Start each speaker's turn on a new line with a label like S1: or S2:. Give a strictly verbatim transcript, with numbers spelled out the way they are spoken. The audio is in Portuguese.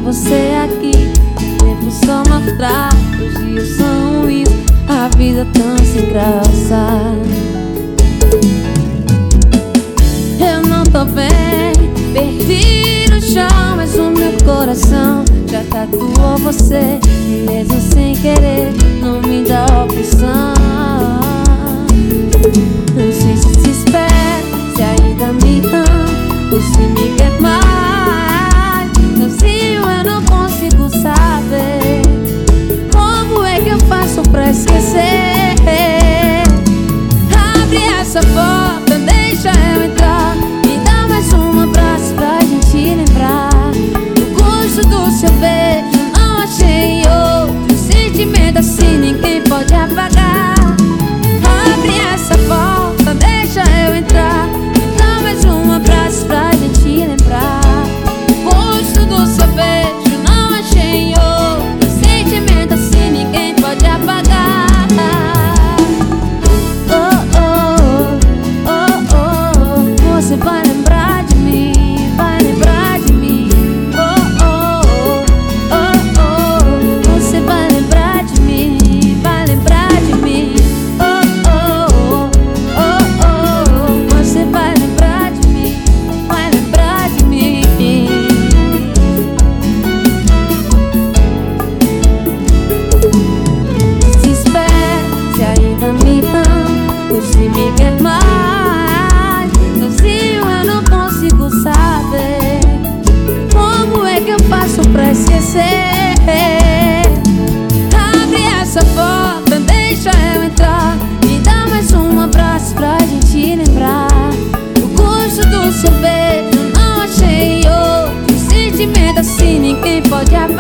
S1: você aqui. O tempo só mostra, os dias são ruins, a vida tão sem graça. Eu não tô bem, perdi no chão, mas o meu coração já tatuou você. Mesmo sem querer, não me dá opção. Não sei se se espera, se ainda me ama ou se me quer mais. Sozinho eu não consigo saber como é que eu faço pra esquecer. Abre essa porta, deixa eu entrar, me dá mais um abraço pra gente lembrar do gosto do seu beijo. Não achei outro sentimento assim, ninguém pode apagar. Abre essa porta, deixa eu entrar, me dá mais um abraço pra gente lembrar do gosto do seu beijo. Não achei outro sentimento assim, ninguém pode apagar. Oh, oh, oh, oh, oh, você vai lembrar de mim, vai lembrar de mim. Oh, oh, oh, oh, oh, você vai lembrar de mim, vai lembrar de mim. Oh, oh, oh, oh, oh, você vai lembrar de mim, vai lembrar de mim. Se espera, se ainda me ama ou se me quer mais. Sozinho eu não consigo saber como é que eu faço pra esquecer. Abre essa porta, deixa eu entrar, me dá mais um abraço pra gente lembrar o gosto do seu beijo. Não achei outro sentimento assim, ninguém pode apagar.